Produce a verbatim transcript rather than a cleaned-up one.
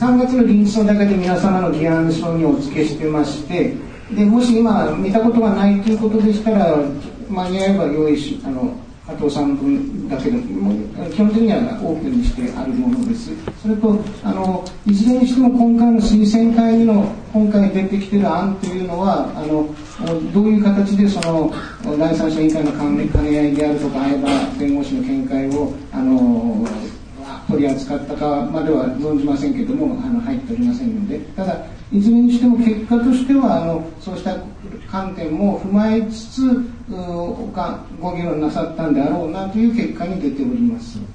さんがつの臨時の中で皆様の議案書にお付けしてまして、でもし今見たことがないということでしたら、間に合えば用意し、あの加藤さん分だけでも基本的にはオープンにしてあるものです。それとあのいずれにしても今回の推薦会議の今回出てきている案というのは、あのどういう形でその第三者委員会の兼ね合いであるとか、相場弁護士の見解をあの取り扱ったかまでは存じませんけども、あの入っておりませんので、ただいずれにしても結果としてはあのそうした観点も踏まえつつご議論なさったんであろうなという結果に出ております。